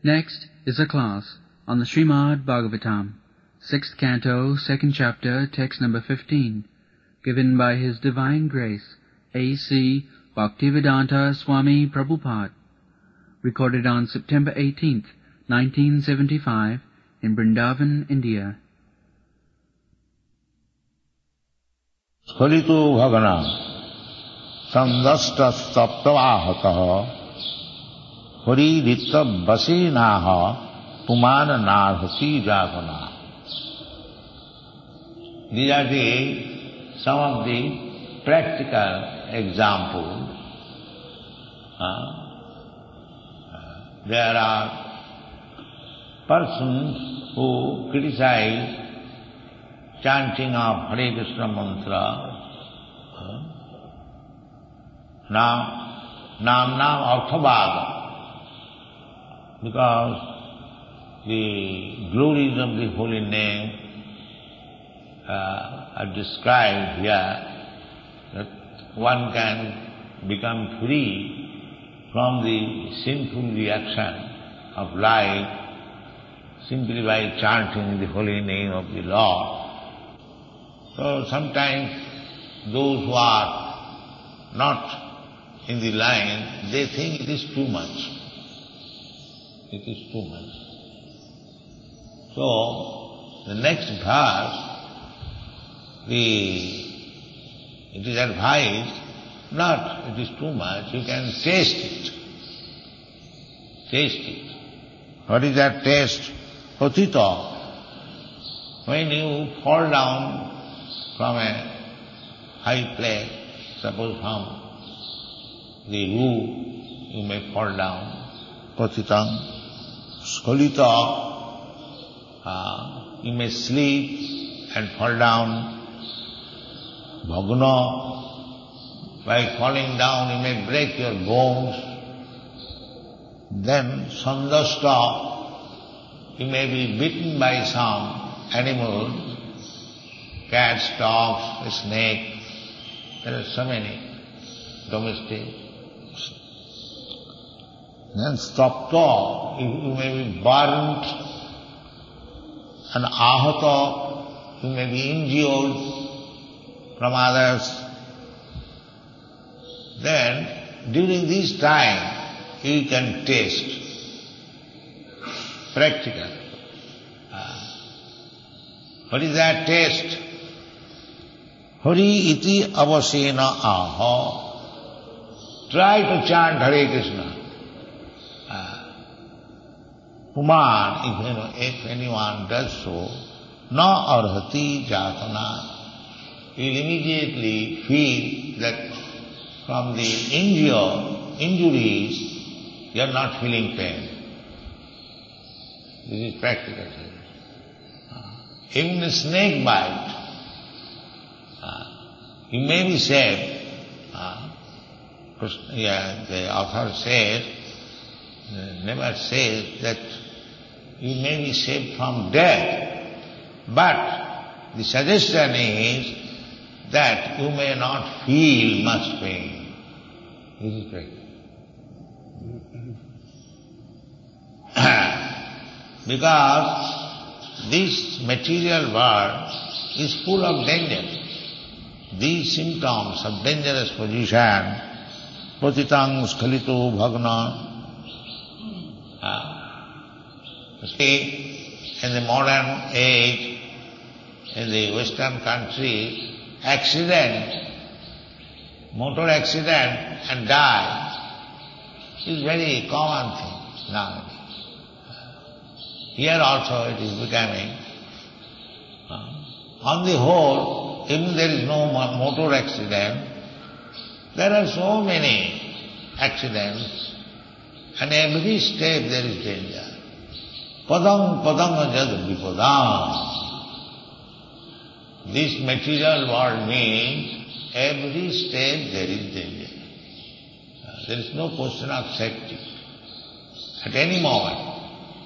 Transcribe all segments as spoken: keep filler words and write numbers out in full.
Next is a class on the Srimad Bhagavatam, sixth canto, second chapter, text number fifteen, given by His Divine Grace, A C Bhaktivedanta Swami Prabhupada, recorded on September eighteenth, nineteen seventy-five, in Vrindavan, India. Skhalitu bhagana sandasta saptavahataha Hari ritta vasinaha pumana narhati javana. These are the, some of the practical examples. Uh, there are persons who criticize chanting of Hare Krishna mantra. Uh, now, nam nam arthabhaga. Because the glories of the holy name uh, are described here, that one can become free from the sinful reaction of life simply by chanting the holy name of the Lord. So sometimes those who are not in the line, they think it is too much. It is too much. So, the next verse, the, it is advised, not it is too much, you can taste it. Taste it. What is that taste? Patita. When you fall down from a high place, suppose from the roof, you may fall down. Patitang. Skhalitā, uh, you may sleep and fall down. Bhagana, by falling down you may break your bones. Then sandasta, you may be bitten by some animal, cats, dogs, a snake. There are so many domestic. Then stapta, you may be burnt, and ahata, you may be injured from others. Then, during this time, you can taste. Practical. Uh, what is that taste? Hari iti avasena aha. Try to chant Hare Krishna. Puman, if, you know, if anyone does so, na arhati jatana, you will immediately feel that from the injury, injuries, you are not feeling pain. This is practical thing. Even a snake bite, uh, you may be saved. Uh, yeah, the author says, uh, never says that you may be saved from death, but the suggestion is that you may not feel much pain. This is correct. Because this material world is full of danger. These symptoms of dangerous position, patitang skhalitu bhagna, uh, See, in the modern age, in the Western countries, accident, motor accident and die is very common thing now. Here also it is becoming. On the whole, even there is no motor accident, there are so many accidents, and every step there is danger. Padam padam jad vipadam. This material world means every step there is danger. There is no question of safety at any moment.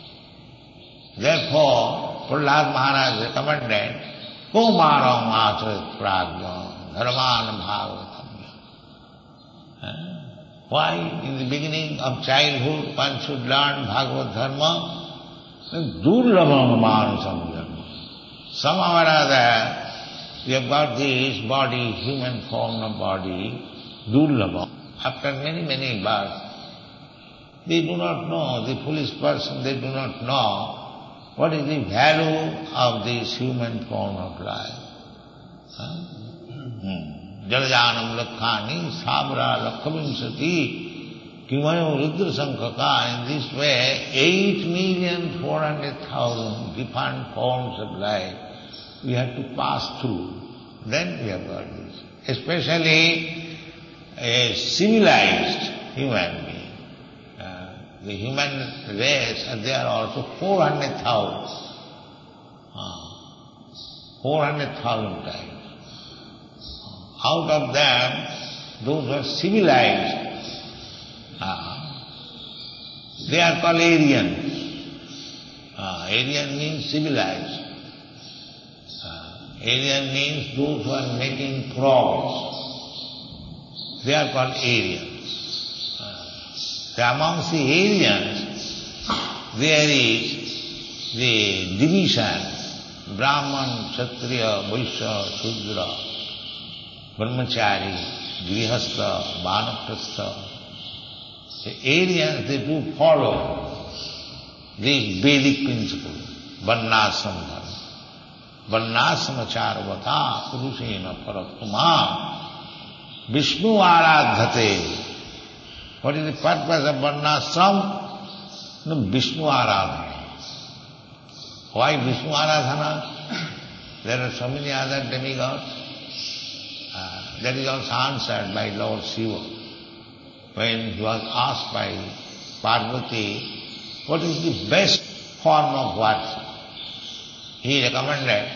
Therefore, Prahlad Maharaj recommended, Kumaram atrit prajna dharman bhagavatam. Why in the beginning of childhood one should learn Bhagavad Dharma? Durlabham manasam dharma. Somehow or other, we have got this body, human form of body, durlabham. After many, many births, they do not know, the foolish person, they do not know what is the value of this human form of life. Jalajanam lakhani sabra lakhavimsati kimayo rudra sankhaka. In this way, eight million four hundred thousand different forms of life we have to pass through. Then we have got this. Especially a civilized human being. The human race, there are also four hundred thousand. four hundred thousand types. Out of them, those who are civilized, they are called Aryans. Aryan means civilized. Aryan means those who are making progress. They are called Aryans. Amongst the Aryans, there is the division, Brahman, Kshatriya, Vaishya, Shudra, Brahmachari, Grihastha, Vanaprastha. The Aryans, they do follow this Vedic principle, Varnasam Dharma. Varnasam acharvata purushena parattuma Vishnu aradhate. What is the purpose of Varnashram? No, Vishnu Aradhana. Why Vishnu Aradhana? There are so many other demigods. Uh, that is also answered by Lord Shiva. When he was asked by Parvati, what is the best form of worship? He recommended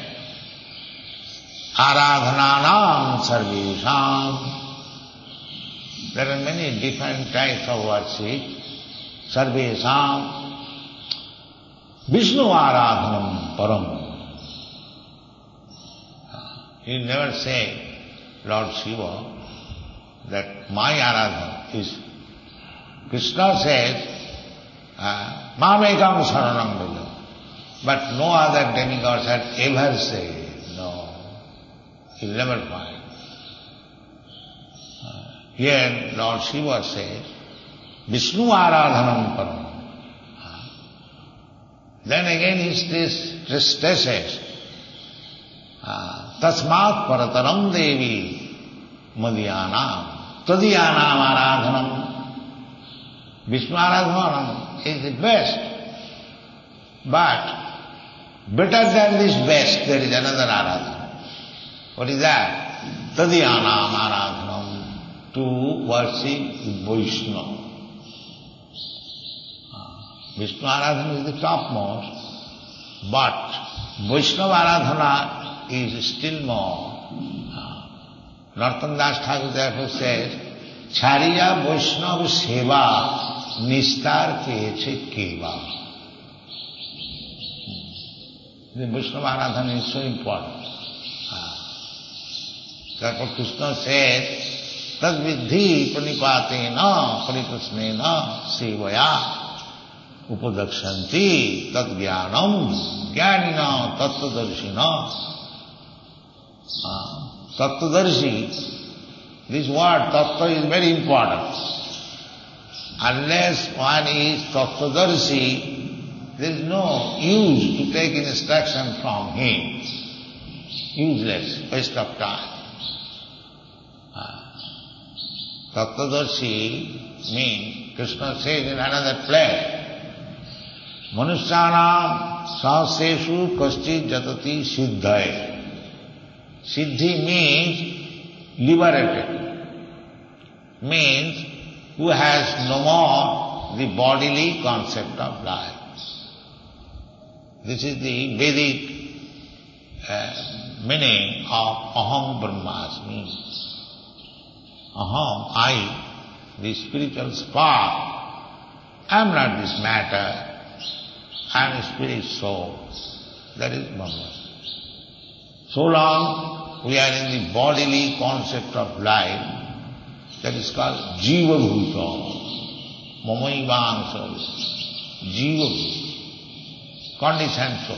Aradhananam Sarvesham. There are many different types of worship. Sarvesham Vishnu Aradhanam Param. He never said, Lord Shiva, that my Aradhana is. Krishna says, Mamekam Saranam Bhaja. But no other demigods had ever said, no. You'll never find. Here Lord Shiva says, Vishnu Aradhanam Param. Then again he stresses, Tasmat Parataram Devi Madhyanam Tadhyanam Aradhanam. Vishnu Aradhanam is the best. But better than this best, there is another Aradhana. What is that? Tadhyanam Aradhanam. To worship Vaishnava. Vishnu Aradhana is the topmost, but Vaishnava Aradhana is still more. Narottam Das Thakur therefore says, Chariya Vaishnava Seva Nistar Keche Keva. The Vaishnava Aradhana is so important. Therefore Krishna says, Tadvidhi pranipatena pariprasnena sevaya upadakshanti tadgyanam jnanina tattvadarshina. Tattvadarshi, this word tattva is very important. Unless one is tattvadarshi, there is no use to take instruction from him. Useless, waste of time. Tattvadarshi means, Krishna says in another place, Manusyanam sahaseshu kaschit jatati siddhaya. Siddhi means liberated. Means who has no more the bodily concept of life. This is the Vedic uh, meaning of Aham Brahmasmi. Aham, I, the spiritual spark, I am not this matter, I am a spirit soul. That is Brahman. So long we are in the bodily concept of life, That is called Jiva Bhuta. Mamaivamsa. Jiva Bhuta. Conditioned soul.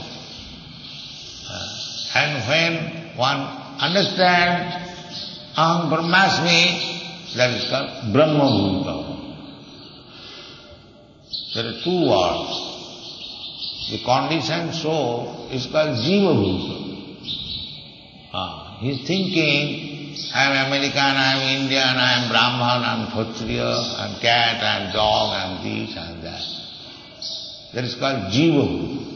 Uh, and when one understands Aham Brahmasmi, that is called Brahma Bhuta. There are two words. The conditioned soul is called Jiva Bhuta. Ah, he is thinking, I am American, I am Indian, I am Brahman, I am Kshatriya, I am cat, I am dog, I am this and that. That is called Jiva Bhuta.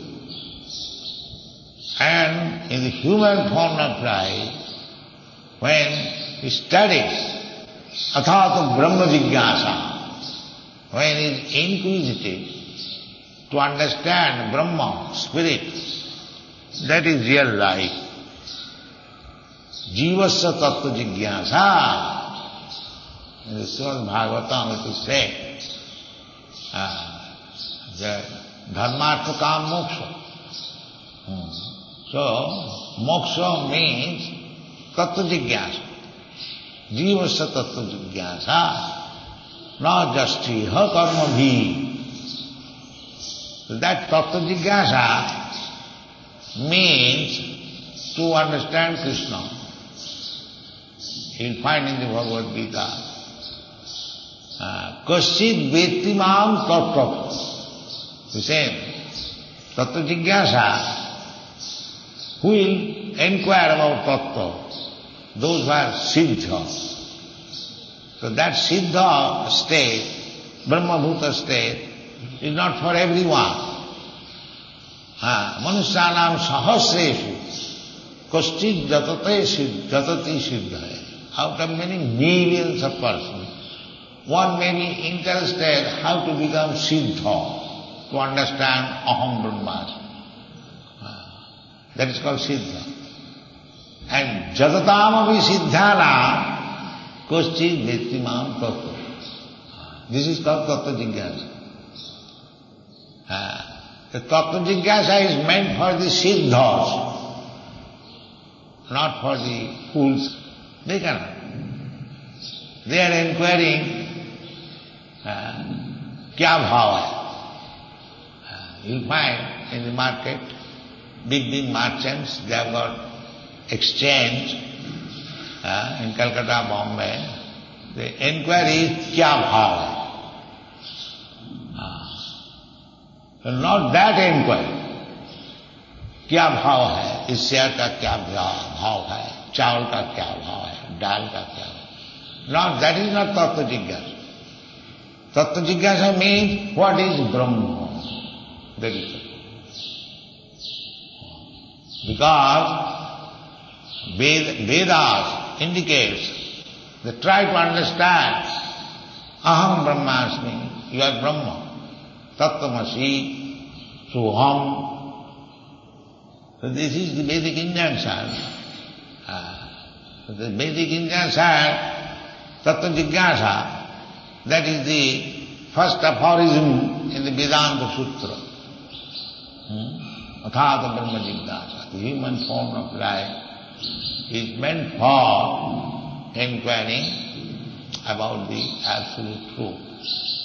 And in the human form of life, when he studies Athata Brahma Jigyasa, when he is inquisitive to understand Brahma, spirit, that is real life. Jivasya tattva jigyasa. In the Srimad Bhagavatam it is said, uh, the dharmartha kam moksha. Hmm. So, moksha means tattva jigyasa. Jivasya tattva jigyasa. Not just triha karma bhi. So that tattva jigyasa means to understand Krishna. You will find in the Bhagavad Gita, Kaschid Vetti Mam Tattva. The same. Tattva jigyasa. Who will inquire about tattva? Those who are siddha. So that siddha state, Brahma Bhuta state, is not for everyone. Manusyanam sahasreshu kaschid jatate siddha, jatati siddhaya. Out of many millions of persons, one may be interested how to become siddha, to understand Aham Brahmasmi. That is called siddha. And jatataam api siddhana kaschid vetti mam tattva. This is called tattva jigyasa. The tattva jigyasa is meant for the siddhas, not for the fools. They cannot. They are inquiring, uh, kya bhav hai? Uh, you find in the market, big, big merchants, they have got exchange uh, in Calcutta, Bombay. The inquiry is kya bhav hai? Uh, not that inquiry. Kya bhav hai? Is share ka kya bhav hai? Chawal ka kya bhav hai, dal ka kya bhav. Not, that is not tattva jigyasa. Tattva jigyasa means what is Brahma. That is it. Because Vedas indicates that try to understand Aham Brahmasmi, you are Brahma. Tattvamasi, Soham. So this is the Vedic injunction. Uh, the Vedic injunction, Tattva Jigyasa, that is the first aphorism in the Vedanta Sutra. Hmm? Athata Brahma Jigyasa, the human form of life, is meant for inquiring about the absolute truth.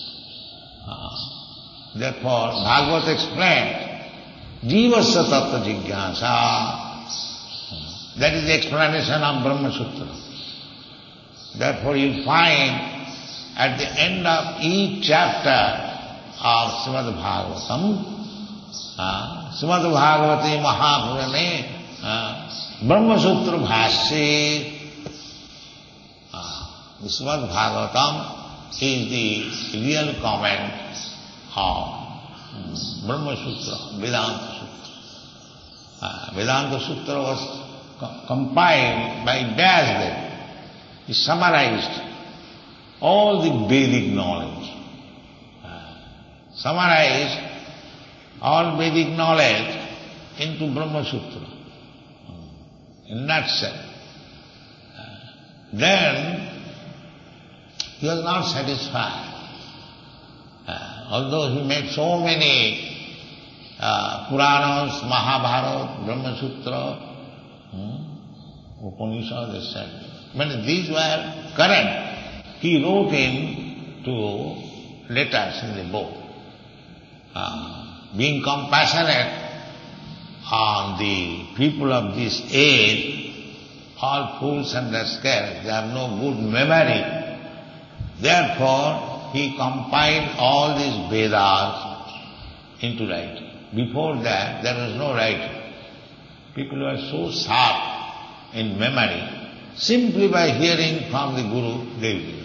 Uh, therefore, Bhagavad explained, Jivasya Tattva Jigyasa. That is the explanation of Brahma Sutra. Therefore you find at the end of each chapter of Srimad Bhagavatam, uh, Srimad Bhagavati Mahapurane, uh, Brahma Sutra Bhashya, uh, the Srimad Bhagavatam is the real comment of um, Brahma Sutra, Vedanta Sutra. Uh, Vedanta Sutra was compiled by Vyasdeva. He summarized all the Vedic knowledge. Uh, summarized all Vedic knowledge into Brahma Sutra. In a nutshell. Uh, then he was not satisfied. Uh, although he made so many uh, Puranas, Mahabharata, Brahma Sutra, Hmm? Upanishad, et cetera. But these were current. he wrote in to letters in the book, uh, being compassionate on the people of this age, all fools and rascals, they have no good memory. Therefore, he compiled all these Vedas into writing. Before that, there was no writing. People were so sharp in memory, simply by hearing from the Guru, they remember.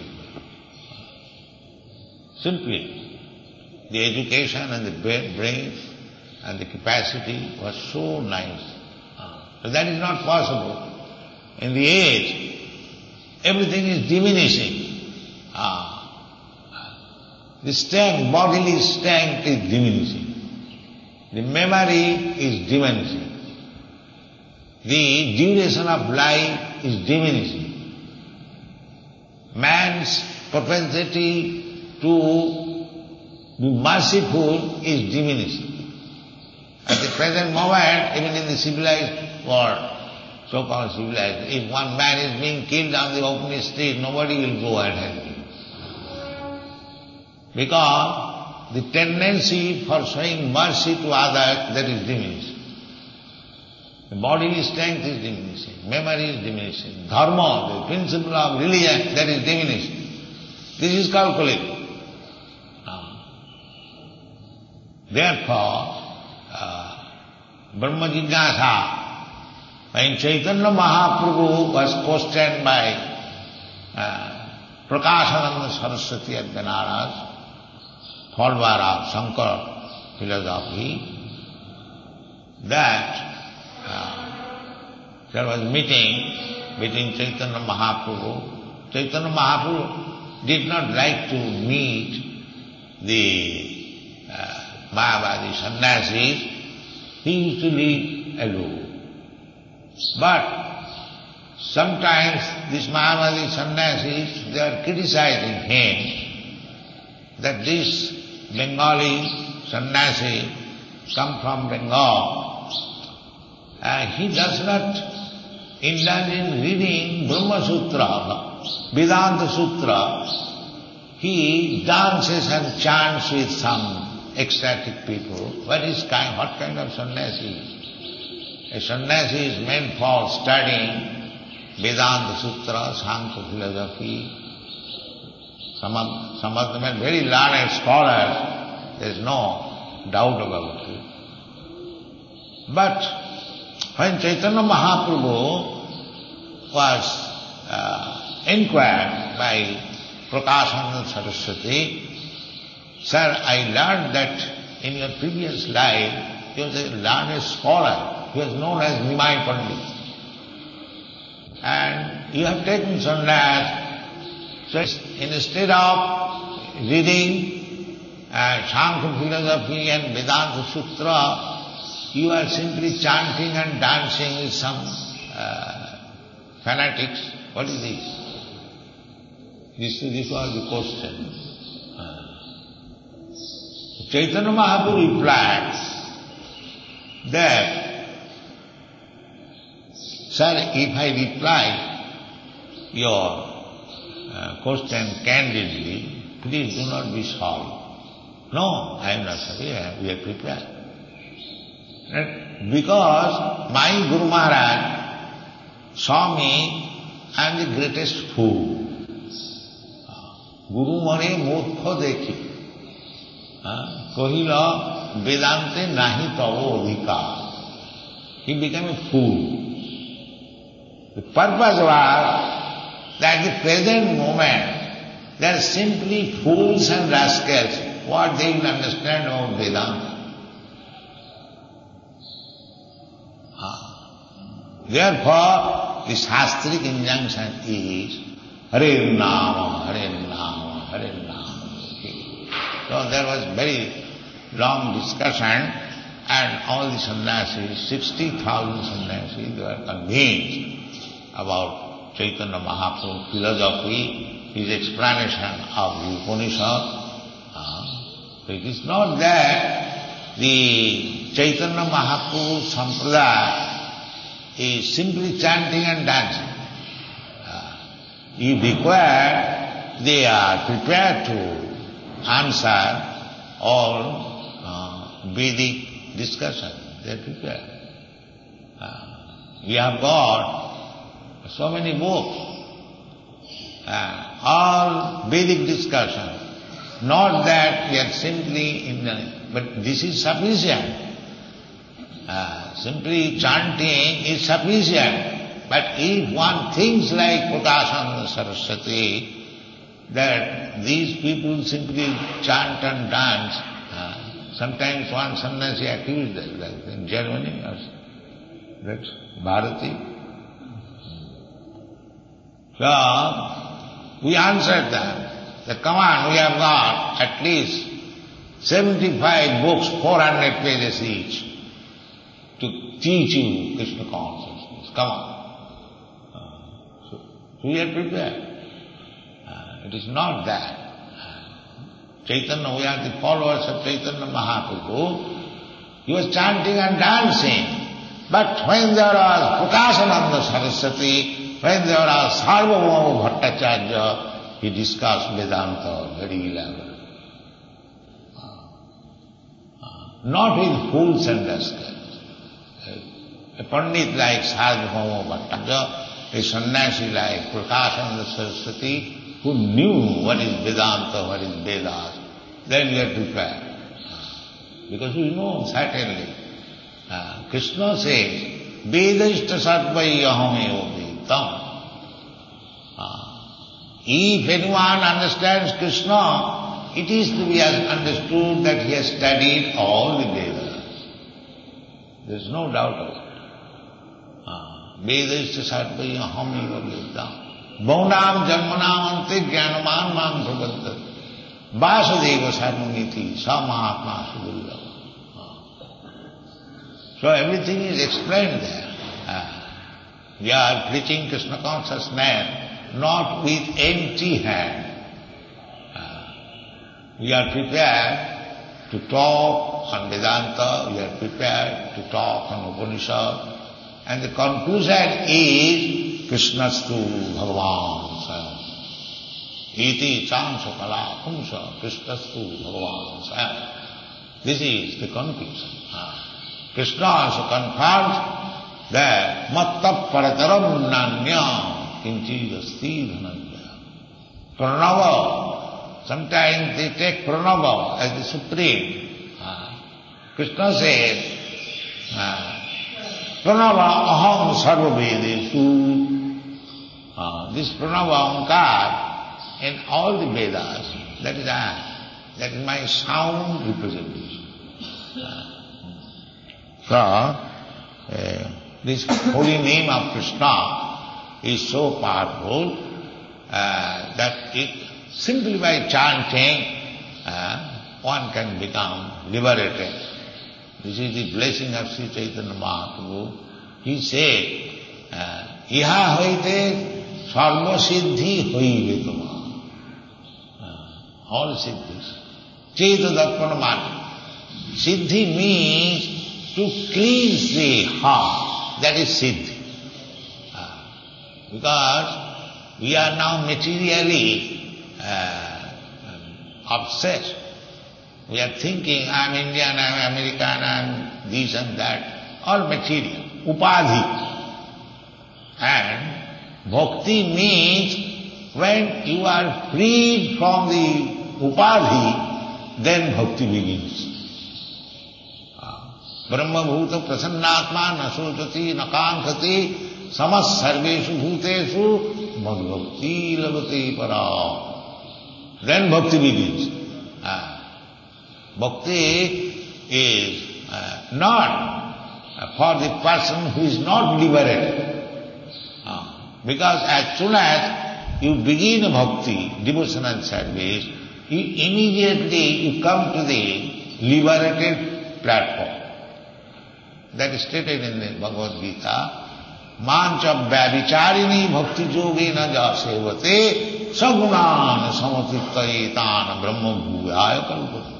Simply. The education and the brain and the capacity was so nice. But that is not possible. In the age, everything is diminishing. Ah. The strength, bodily strength is diminishing. The memory is diminishing. The duration of life is diminishing. Man's propensity to be merciful is diminishing. At the present moment, even in the civilized world, so-called civilized, if one man is being killed on the open street, nobody will go and help him. Because the tendency for showing mercy to others, that is diminishing. The bodily strength is diminishing, memory is diminishing, dharma, the principle of religion, that is diminishing. This is calculated. Therefore, uh, Brahma Jignasa, when Chaitanya Mahaprabhu was questioned by uh, Prakashananda Saraswati at Benaras, follower of Shankara philosophy, that uh, there was meeting between Chaitanya Mahaprabhu. Chaitanya Mahaprabhu did not like to meet the uh, Mayavadi sannyasis. He used to live alone. But sometimes these Mayavadi sannyasis, they are criticizing him that this Bengali sannyasi come from Bengal, uh, he does not indulge in reading Brahma Sutra, Vedanta Sutra. He dances and chants with some ecstatic people. What is kind, what kind of sannyasi? A sannyasi is meant for studying Vedanta Sutra, Sankhya philosophy. Some of, some of them are very learned scholars, there is no doubt about it. But when Chaitanya Mahaprabhu was uh, inquired by Prakashananda Saraswati, "Sir, I learned that in your previous life you was a learned scholar, he was known as Nimai Pandit. And you have taken sannyas, so instead of reading uh, Sankhya philosophy and Vedanta Sutra, you are simply chanting and dancing with some uh, fanatics. What is this?" This, this was the question. Uh, Chaitanya Mahaprabhu replied that, "Sir, if I reply your uh, question candidly, please do not be sorry." "No, I am not sorry, we are prepared. Because my Guru Maharaj saw me, I am the greatest fool. Guru mane murkha dekhi, kahila Vedante nahi tavo adhikar." He became a fool. The purpose was that at the present moment, they are simply fools and rascals. What they will understand about Vedanta? Therefore, the Shastric injunction is Hare Nama, Hare Nama, Hare Nama. So there was very long discussion, and all the sannyasis, sixty thousand sannyasis, they were convinced about Chaitanya Mahaprabhu's philosophy, his explanation of the Upanishad. So it is not that the Chaitanya Mahaprabhu Sampradaya is simply chanting and dancing. Uh, you require they are prepared to answer all uh, Vedic discussion. They are prepared. Uh, we have got so many books, uh, all Vedic discussion. Not that we are simply in the, but this is sufficient. Uh, simply chanting is sufficient. But if one thinks like Prakashananda Saraswati, that these people simply chant and dance, uh, sometimes one sannyasi accused them, like in Germany, that's Bharati. So, we answered them. That, come on, we have got at least seventy-five books, four hundred pages each, to teach you Krishna consciousness. Come on. Uh, so, so we are prepared. Uh, it is not that. Uh, Chaitanya, we are the followers of Chaitanya Mahaprabhu. He was chanting and dancing. But when there was Prakashananda Saraswati, when there was Sarvabhauma Bhattacharya, he discussed Vedanta very elaborately. Uh, uh, not with fools and rascals. A Pandit like Sarvabhauma Bhattacharya, a sannyasi like Prakashananda Saraswati, who knew what is Vedanta, what is Vedas, then we are prepared. Uh, because we know certainly. Uh, Krishna says, Vedashta Sarvai Aham Vedam. If anyone understands Krishna, it is to be understood that he has studied all the Vedas. There is no doubt of it. Vedashta sarvai aham eva vedam. Bhaunam janmanam ante jnanaman mam prabhadat. Vasudeva sarvamiti sa mahatma sudurlava. So everything is explained there. We are preaching Krishna consciousness not with empty hand. Uh, we are prepared to talk on Vedanta, we are prepared to talk on Upanishad, and the conclusion is Krishnastu Bhagavan Sayam. Iti chansa kala pumsa Krishnastu Bhagavan Sayam. This is the conclusion. Uh, Krishna also confirms that matta parataram nanyam Kinchidasti dhananya. Pranava, sometimes they take Pranava as the supreme. Uh, Krishna says, uh, Pranava aham sarva vedesu. Uh, this Pranava Ankar in all the Vedas, that is I. That is my sound representation. Uh, so, uh, this holy name of Krishna is so powerful uh, that it, simply by chanting uh, one can become liberated. This is the blessing of Sri Chaitanya Mahaprabhu. He said, Iha hoite sarva siddhi hoive tuma. All siddhis. Chaita darpana mani. Siddhi means to cleanse the heart. That is siddhi. Because we are now materially uh, obsessed. We are thinking, I am Indian, I am American, I am this and that. All material. Upadhi. And bhakti means when you are freed from the upadhi, then bhakti begins. Brahma bhuta prasannatma nasojati nakankhati samas sarveshu bhuteshu madhbhakti labate para. Then bhakti begins. Uh, bhakti is uh, not uh, for the person who is not liberated. Uh, because as soon as you begin a bhakti, devotional service, you immediately you come to the liberated platform. That is stated in the Bhagavad Gita. Mancha vyavicharini bhakti yogena ja sevate sagunan samatittayetan brahma bhuvaya kalpati.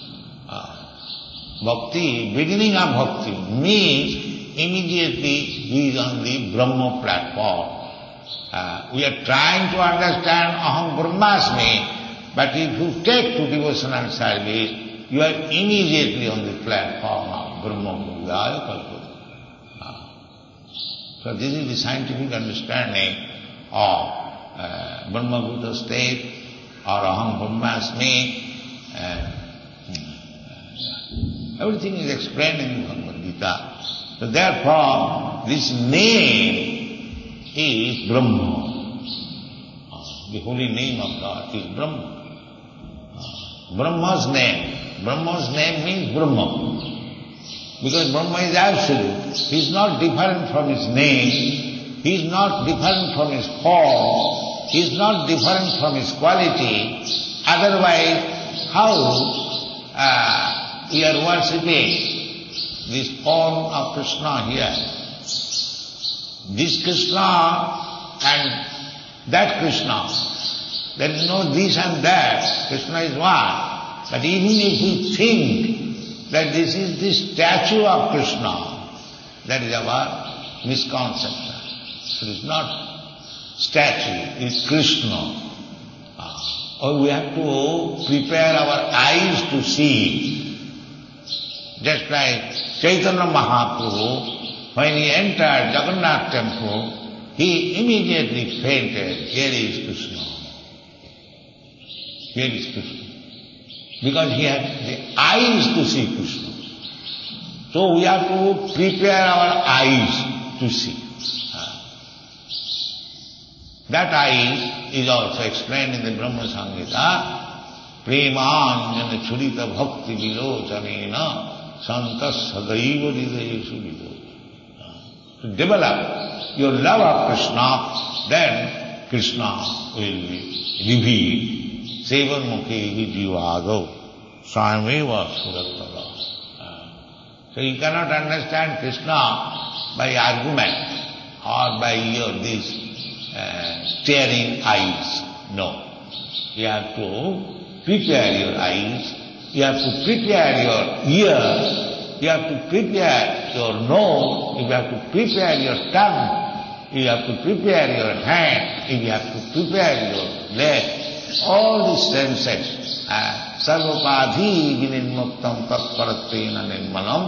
Bhakti, beginning of bhakti means immediately he is on the Brahma platform. Uh, we are trying to understand Aham Brahmasmi, but if you take to devotional service, you are immediately on the platform of Brahma Bhuvaya Kalpata. Uh, so this is the scientific understanding of uh, Brahma Bhuta state or Aham Brahmasmi. Uh, everything is explained in Bhagavad Gita. So therefore, this name is Brahma. The holy name of God is Brahma. Brahma's name. Brahma's name means Brahma. Because Brahma is absolute. He is not different from his name. He is not different from his form. He is not different from his quality. Otherwise, how uh, we are worshipping this form of Krishna here? This Krishna and that Krishna. There is no this and that. Krishna is one. But even if we think that this is the statue of Krishna, that is our misconception. It is not statue, it is Krishna. Or we have to prepare our eyes to see. Just like Chaitanya Mahaprabhu, when he entered Jagannath temple, he immediately fainted. Here is Krishna. Here is Krishna. Because he had the eyes to see Krishna. So we have to prepare our eyes to see. That eyes is also explained in the Brahma Samhita. Premanjana churita bhakti vilochanena santas sadaiva hridayeshu vilocha. To develop your love of Krishna, then Krishna will be revealed. Sevan mukhehi jivado swameva surattala. So you cannot understand Krishna by argument or by your this Uh, staring eyes. No. You have to prepare your eyes, you have to prepare your ears, you have to prepare your nose, you have to prepare your tongue, you have to prepare your hand, you have to prepare your leg. All these senses. Sarvapadhi vinimuktam tatparatena nirmanam.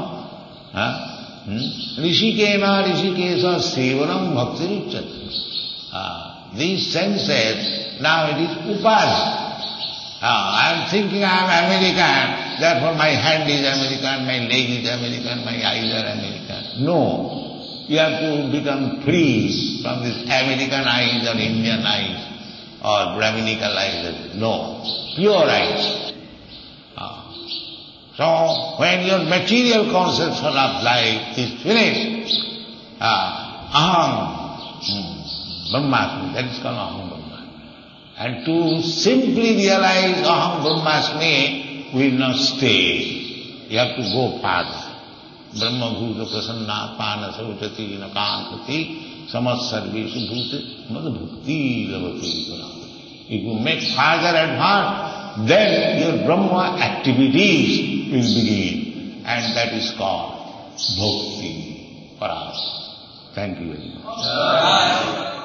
Rishikena rishikesa sevanam bhaktiricchati. Uh, these senses, now it is upadhi. Uh, I am thinking I am American, therefore my hand is American, my leg is American, my eyes are American. No. You have to become free from this American eyes or Indian eyes or Brahminical eyes. No. Pure eyes. Uh, so, when your material conception of life is finished, uh, aham, hmm, Brahmasmi, that is called Aham Brahmasmi. And to simply realize Aham Brahmasmi will not stay. You have to go further. Brahma bhuta prasanna pana sauchati nakantati samas sarvesu bhuta mad bhukti lavati. If you make further advance, then your Brahma activities will begin. And that is called bhakti for us. Thank you very much.